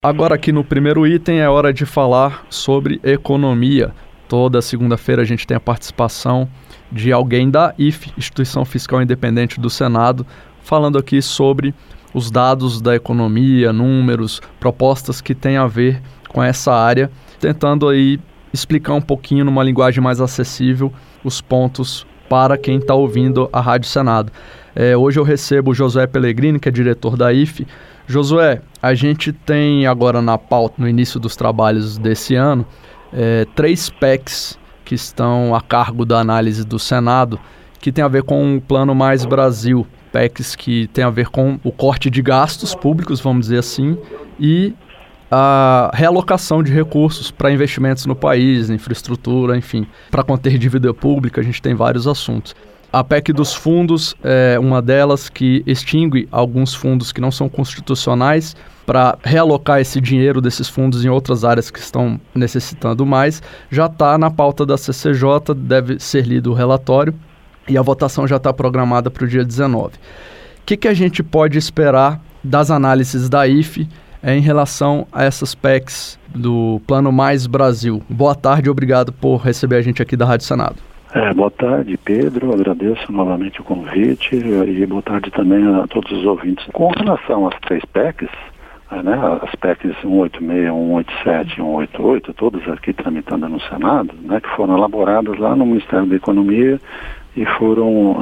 Agora aqui no primeiro item é hora de falar sobre economia. Toda segunda-feira a gente tem a participação de alguém da IFE, Instituição Fiscal Independente do Senado, falando aqui sobre os dados da economia, números, propostas que têm a ver com essa área, tentando aí explicar um pouquinho numa linguagem mais acessível os pontos para quem está ouvindo a Rádio Senado. Hoje eu recebo o Josué Pellegrini, que é diretor da IFE. Josué, a gente tem agora na pauta, no início dos trabalhos desse ano, 3 PECs que estão a cargo da análise do Senado, que tem a ver com o Plano Mais Brasil, PECs que tem a ver com o corte de gastos públicos, vamos dizer assim, e a realocação de recursos para investimentos no país, infraestrutura, enfim, para conter dívida pública. A gente tem vários assuntos. A PEC dos fundos é uma delas, que extingue alguns fundos que não são constitucionais para realocar esse dinheiro desses fundos em outras áreas que estão necessitando mais. Já está na pauta da CCJ, deve ser lido o relatório e a votação já está programada para o dia 19. O que a gente pode esperar das análises da IFE em relação a essas PECs do Plano Mais Brasil? Boa tarde, obrigado por receber a gente aqui da Rádio Senado. Boa tarde, Pedro, agradeço novamente o convite e boa tarde também a todos os ouvintes. Com relação às 3 PECs, as PECs 186, 187 e 188, todas aqui tramitando no Senado, que foram elaboradas lá no Ministério da Economia e foram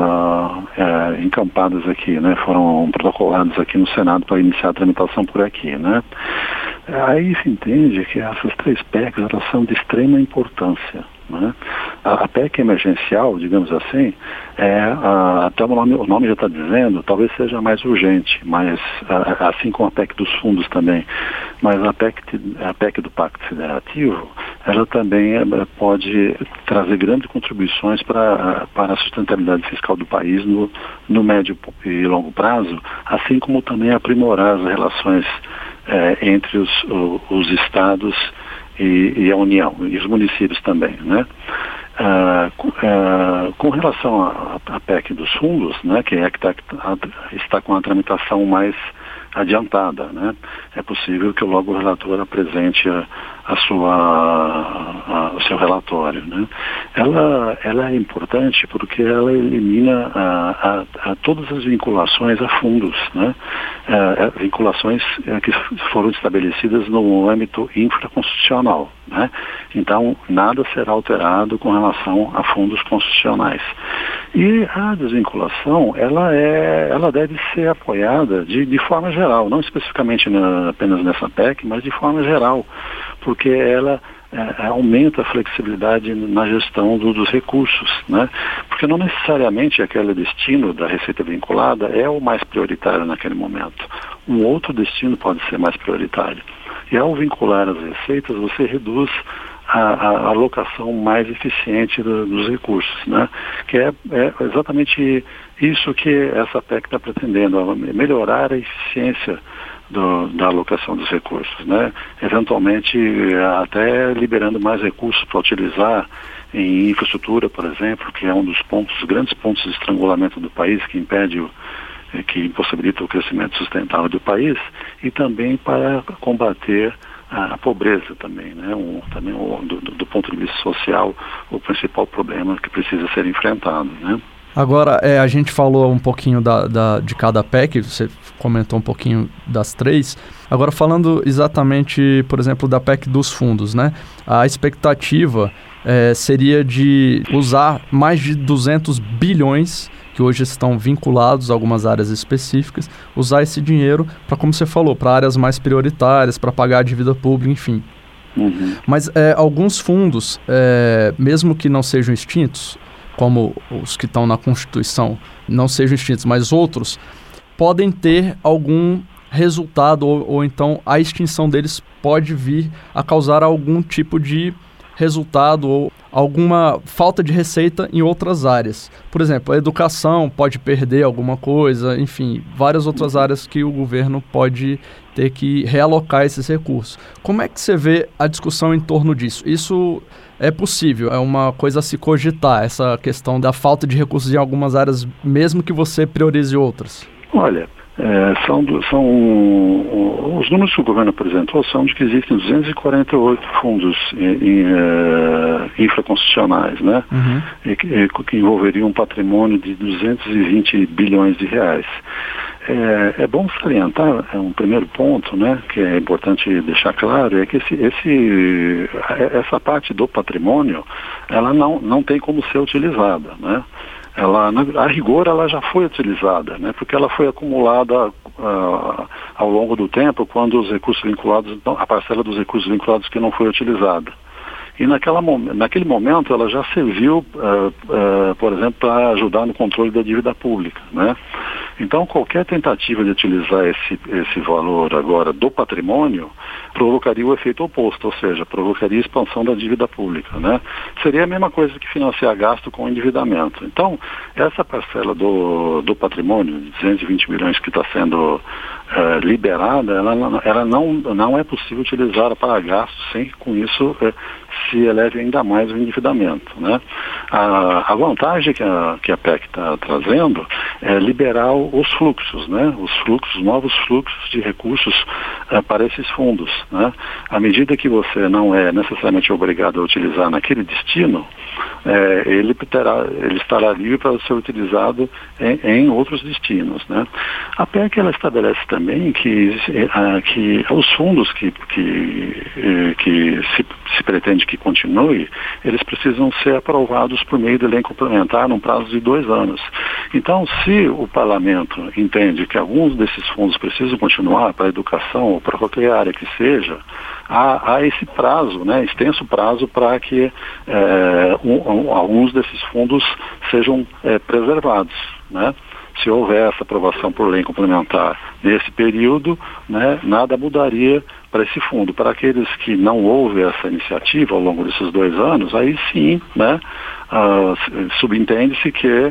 encampadas aqui, foram protocoladas aqui no Senado para iniciar a tramitação por aqui, Aí se entende que essas 3 PECs, elas são de extrema importância, A PEC emergencial, digamos assim, até o nome já está dizendo, talvez seja mais urgente, mas assim como a PEC dos fundos também, mas a PEC do Pacto Federativo, ela também pode trazer grandes contribuições para a sustentabilidade fiscal do país no médio e longo prazo, assim como também aprimorar as relações entre os estados e a União, e os municípios também, Com relação à PEC dos fundos, que está com a tramitação mais adiantada, é possível que logo o relator apresente o seu relatório, Ela é importante porque ela elimina todas as vinculações a fundos, vinculações que foram estabelecidas no âmbito infraconstitucional, Então, nada será alterado com relação a fundos constitucionais. E a desvinculação, ela deve ser apoiada de forma geral, não especificamente apenas nessa PEC, mas de forma geral, porque ela aumenta a flexibilidade na gestão dos recursos, Porque não necessariamente aquele destino da receita vinculada é o mais prioritário naquele momento. Um outro destino pode ser mais prioritário. E ao vincular as receitas, você reduz a alocação mais eficiente dos recursos, Que é exatamente isso que essa PEC está pretendendo, melhorar a eficiência da alocação dos recursos, Eventualmente até liberando mais recursos para utilizar em infraestrutura, por exemplo, que é um dos grandes pontos de estrangulamento do país, que impossibilita o crescimento sustentável do país, e também para combater a pobreza também, do ponto de vista social, o principal problema que precisa ser enfrentado, Agora, a gente falou um pouquinho de cada PEC, você comentou um pouquinho das 3. Agora, falando exatamente, por exemplo, da PEC dos fundos, A expectativa seria de usar mais de 200 bilhões, que hoje estão vinculados a algumas áreas específicas, usar esse dinheiro para, como você falou, para áreas mais prioritárias, para pagar a dívida pública, enfim. Uhum. Mas alguns fundos, mesmo que não sejam extintos, como os que estão na Constituição não sejam extintos, mas outros podem ter algum resultado ou então a extinção deles pode vir a causar algum tipo de resultado ou alguma falta de receita em outras áreas. Por exemplo, a educação pode perder alguma coisa, enfim, várias outras áreas que o governo pode ter que realocar esses recursos. Como é que você vê a discussão em torno disso? Isso é possível, é uma coisa a se cogitar, essa questão da falta de recursos em algumas áreas, mesmo que você priorize outras? Olha, Os números que o governo apresentou são de que existem 248 fundos infraconstitucionais, né? Que envolveriam um patrimônio de 220 bilhões de reais. É bom salientar, um primeiro ponto, né, que é importante deixar claro, é que essa parte do patrimônio, ela não tem como ser utilizada, né? A rigor, ela já foi utilizada, né, porque ela foi acumulada ao longo do tempo, quando os recursos vinculados, a parcela dos recursos vinculados que não foi utilizada. E naquele momento ela já serviu, por exemplo, para ajudar no controle da dívida pública, né? Então qualquer tentativa de utilizar esse valor agora do patrimônio provocaria o efeito oposto, ou seja, provocaria a expansão da dívida pública, né? Seria a mesma coisa que financiar gasto com endividamento. Então, essa parcela do patrimônio, 220 bilhões que está sendo liberada, ela não é possível utilizar para gastos sem que com isso se eleve ainda mais o endividamento, né? A vantagem que a PEC está trazendo é liberar os fluxos, né? Novos fluxos de recursos para esses fundos, né? À medida que você não é necessariamente obrigado a utilizar naquele destino, ele estará livre para ser utilizado em outros destinos, né? A PEC ela estabelece também que os fundos que se pretende que continue, eles precisam ser aprovados por meio de lei complementar num prazo de 2 anos. Então, se o parlamento entende que alguns desses fundos precisam continuar para a educação ou para qualquer área que seja, há esse prazo, né, extenso prazo para que alguns desses fundos sejam preservados, né? Se houver essa aprovação por lei complementar nesse período, né, nada mudaria para esse fundo. Para aqueles que não houve essa iniciativa ao longo desses 2 anos, aí sim, né, subentende-se que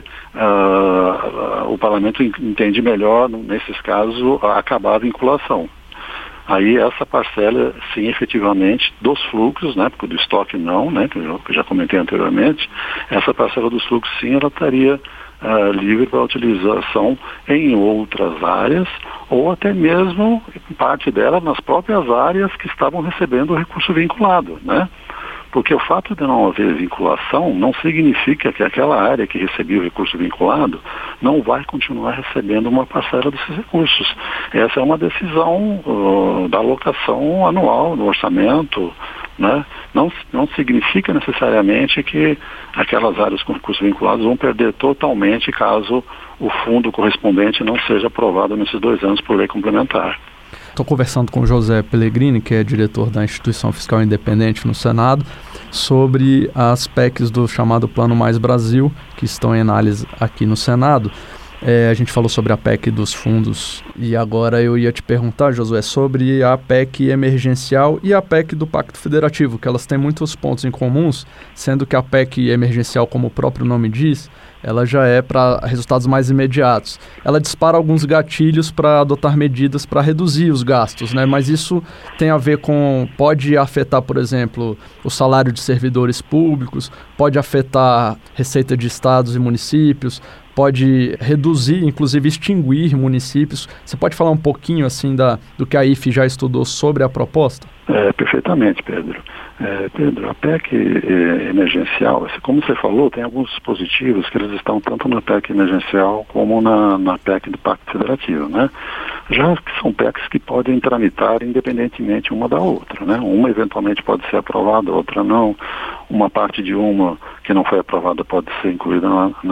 o parlamento entende melhor, nesses casos, acabar a vinculação. Aí essa parcela, sim, efetivamente, dos fluxos, né, porque do estoque não, né, que eu já comentei anteriormente, essa parcela dos fluxos, sim, ela estaria livre para utilização em outras áreas, ou até mesmo parte dela nas próprias áreas que estavam recebendo o recurso vinculado, né? Porque o fato de não haver vinculação não significa que aquela área que recebia o recurso vinculado não vai continuar recebendo uma parcela desses recursos. Essa é uma decisão da alocação anual do orçamento, né? Não significa necessariamente que aquelas áreas com recursos vinculados vão perder totalmente caso o fundo correspondente não seja aprovado nesses 2 anos por lei complementar. Estou conversando com o José Pellegrini, que é diretor da Instituição Fiscal Independente no Senado, sobre as PECs do chamado Plano Mais Brasil, que estão em análise aqui no Senado. A gente falou sobre a PEC dos fundos e agora eu ia te perguntar, Josué, sobre a PEC emergencial e a PEC do Pacto Federativo, que elas têm muitos pontos em comuns, sendo que a PEC emergencial, como o próprio nome diz, ela já é para resultados mais imediatos. Ela dispara alguns gatilhos para adotar medidas para reduzir os gastos, né? Mas isso tem a ver pode afetar, por exemplo, o salário de servidores públicos, pode afetar receita de estados e municípios, pode reduzir, inclusive extinguir municípios. Você pode falar um pouquinho assim do que a IFE já estudou sobre a proposta? Perfeitamente, Pedro. Pedro, a PEC emergencial, como você falou, tem alguns dispositivos que eles estão tanto na PEC emergencial como na PEC do Pacto Federativo, né? Já que são PECs que podem tramitar independentemente uma da outra, né? Uma eventualmente pode ser aprovada, outra não. Uma parte de uma que não foi aprovada pode ser incluída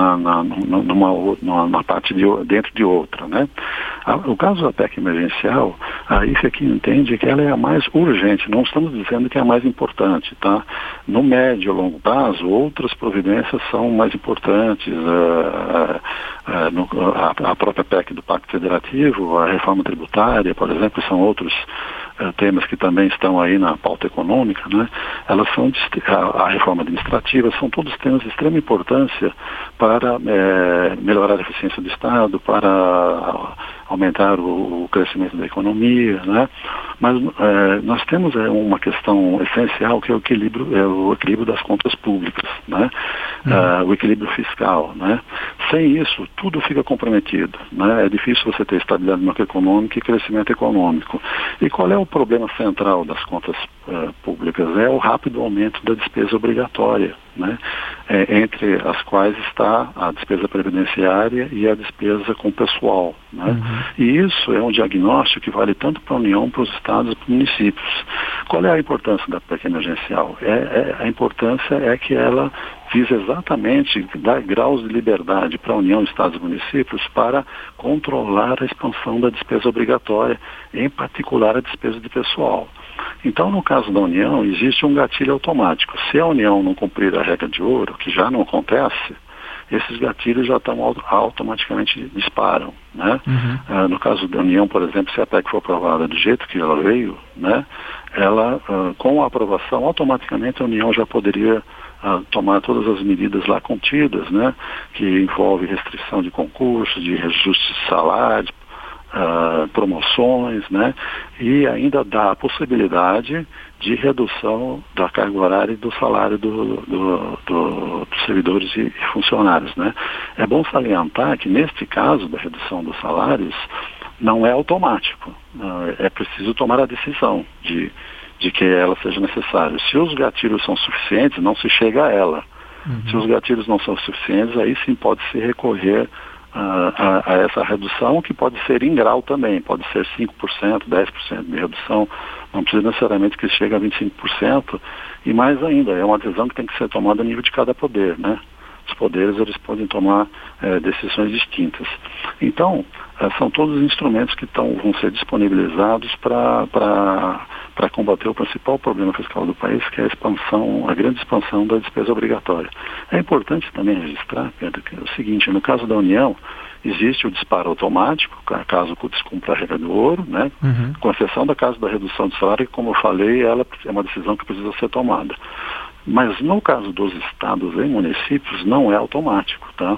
numa parte dentro de outra, né? O caso da PEC emergencial, a IFE aqui entende que ela é a mais urgente, não estamos dizendo que é a mais importante, tá? No médio e longo prazo, outras providências são mais importantes, a própria PEC do Pacto Federativo, a reforma tributária, por exemplo, são outros temas que também estão aí na pauta econômica, né? Elas são a reforma administrativa, são todos temas de extrema importância para melhorar a eficiência do Estado, para aumentar o crescimento da economia, né? Mas nós temos uma questão essencial que é o equilíbrio das contas públicas, né? o equilíbrio fiscal, né? Sem isso, tudo fica comprometido, né? É difícil você ter estabilidade macroeconômica e crescimento econômico. E qual é o problema central das contas públicas? É o rápido aumento da despesa obrigatória, né? Entre as quais está a despesa previdenciária e a despesa com o pessoal, né? E isso é um diagnóstico que vale tanto para a União, para os estados e para os municípios. Qual é a importância da PEC emergencial? A importância é que ela visa exatamente dar graus de liberdade para a União, estados e municípios para controlar a expansão da despesa obrigatória, em particular a despesa de pessoal. Então, no caso da União, existe um gatilho automático. Se a União não cumprir a regra de ouro, que já não acontece, esses gatilhos já automaticamente disparam, né? No caso da União, por exemplo, se a PEC for aprovada do jeito que ela veio, né, ela, com a aprovação, automaticamente a União já poderia tomar todas as medidas lá contidas, né, que envolve restrição de concursos, de reajuste de salário, promoções, né, e ainda dá a possibilidade de redução da carga horária e do salário dos servidores e funcionários, né. É bom salientar que neste caso da redução dos salários não é automático, é preciso tomar a decisão de que ela seja necessária. Se os gatilhos são suficientes, não se chega a ela. Se os gatilhos não são suficientes, aí sim pode-se recorrer a essa redução, que pode ser em grau também, pode ser 5%, 10% de redução, não precisa necessariamente que chegue a 25%, e mais ainda, é uma decisão que tem que ser tomada a nível de cada poder, né? Os poderes, eles podem tomar decisões distintas. Então, são todos os instrumentos que vão ser disponibilizados para combater o principal problema fiscal do país, que é a grande expansão da despesa obrigatória. É importante também registrar, Pedro, que é o seguinte: no caso da União, existe o disparo automático, caso descumpra a regra do ouro, né? Com exceção da caso da redução de salário, que, como eu falei, ela é uma decisão que precisa ser tomada. Mas no caso dos estados e municípios não é automático, tá?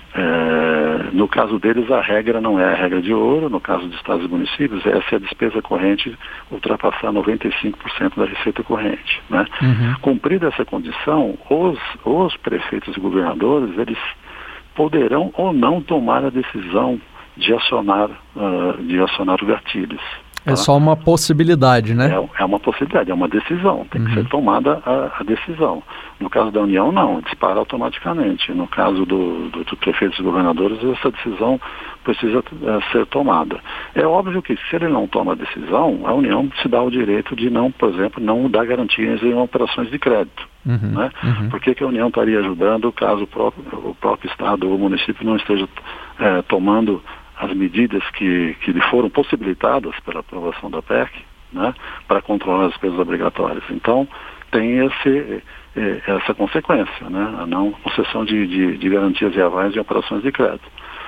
No caso deles, a regra não é a regra de ouro. No caso dos estados e municípios, é se a despesa corrente ultrapassar 95% da receita corrente, né? Cumprida essa condição, os prefeitos e governadores, eles poderão ou não tomar a decisão de acionar os gatilhos. É só uma possibilidade, né? É uma possibilidade, é uma decisão, tem que ser tomada a decisão. No caso da União, não, dispara automaticamente. No caso dos prefeitos e governadores, essa decisão precisa ser tomada. É óbvio que, se ele não toma a decisão, a União se dá o direito de não, por exemplo, não dar garantias em operações de crédito. Né? Por que a União estaria ajudando caso o próprio Estado ou o município não esteja tomando as medidas que lhe foram possibilitadas pela aprovação da PEC, né, para controlar as despesas obrigatórias? Então, tem essa consequência, né, a não concessão de garantias e avais em operações de crédito.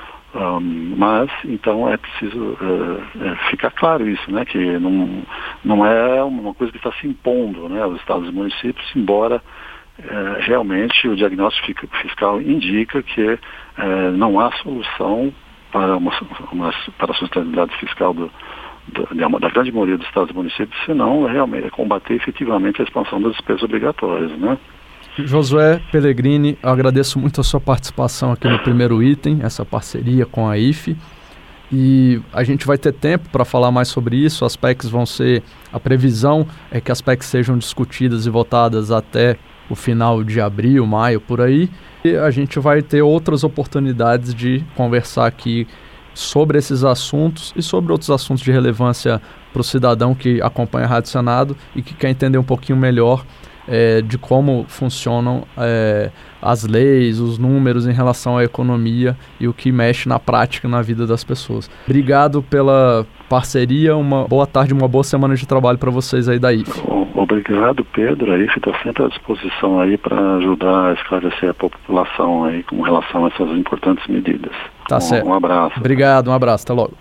Mas, então, é preciso ficar claro isso, né, que não é uma coisa que está se impondo, né, aos estados e municípios, embora realmente o diagnóstico fiscal indica que não há solução para a sustentabilidade fiscal da grande maioria dos estados e municípios, senão realmente combater efetivamente a expansão das despesas obrigatórias, né? Josué Pellegrini, eu agradeço muito a sua participação aqui no primeiro item, essa parceria com a IFE, e a gente vai ter tempo para falar mais sobre isso. As PECs a previsão é que as PECs sejam discutidas e votadas até o final de abril, maio, por aí. E a gente vai ter outras oportunidades de conversar aqui sobre esses assuntos e sobre outros assuntos de relevância para o cidadão que acompanha a Rádio Senado e que quer entender um pouquinho melhor de como funcionam as leis, os números em relação à economia e o que mexe na prática na vida das pessoas. Obrigado pela parceria, uma boa tarde, uma boa semana de trabalho para vocês aí da IFE. Obrigado, Pedro. A IFE está sempre à disposição aí para ajudar a esclarecer a população aí com relação a essas importantes medidas. Tá certo. Um abraço. Obrigado, um abraço, até logo.